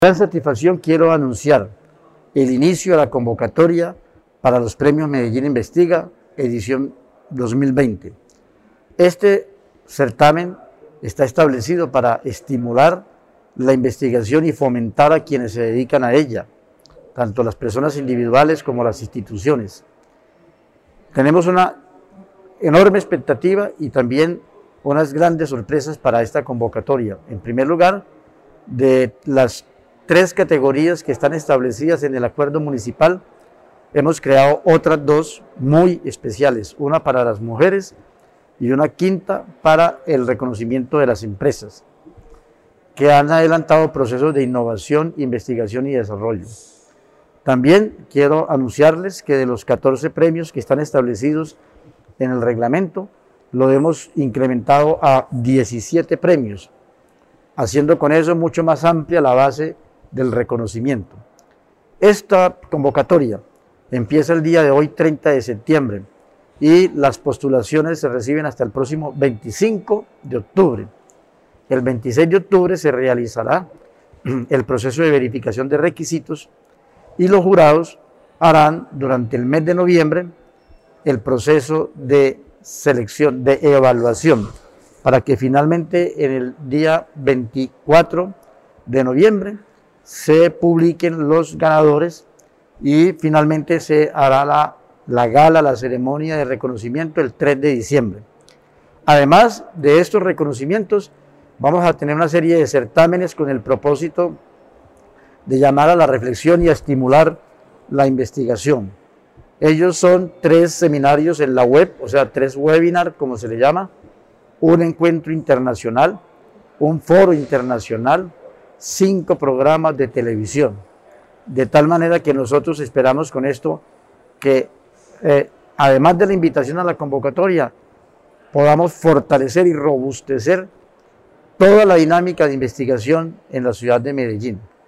Con satisfacción quiero anunciar el inicio de la convocatoria para los premios Medellín Investiga, edición 2020. Este certamen está establecido para estimular la investigación y fomentar a quienes se dedican a ella, tanto las personas individuales como las instituciones. Tenemos una enorme expectativa y también unas grandes sorpresas para esta convocatoria. En primer lugar, de las 3 categorías que están establecidas en el acuerdo municipal, hemos creado otras 2 muy especiales, una para las mujeres y una quinta para el reconocimiento de las empresas, que han adelantado procesos de innovación, investigación y desarrollo. También quiero anunciarles que de los 14 premios que están establecidos en el reglamento, lo hemos incrementado a 17 premios, haciendo con eso mucho más amplia la base del reconocimiento. Esta convocatoria empieza el día de hoy, 30 de septiembre, y las postulaciones se reciben hasta el próximo 25 de octubre. El 26 de octubre se realizará el proceso de verificación de requisitos y los jurados harán durante el mes de noviembre el proceso de selección, de evaluación, para que finalmente en el día 24 de noviembre se publiquen los ganadores y finalmente se hará la gala, la ceremonia de reconocimiento el 3 de diciembre. Además de estos reconocimientos, vamos a tener una serie de certámenes con el propósito de llamar a la reflexión y a estimular la investigación. Ellos son 3 seminarios en la web, o sea, 3 webinars, como se le llama, un encuentro internacional, un foro internacional, 5 programas de televisión. De tal manera que nosotros esperamos con esto que, además de la invitación a la convocatoria, podamos fortalecer y robustecer toda la dinámica de investigación en la ciudad de Medellín.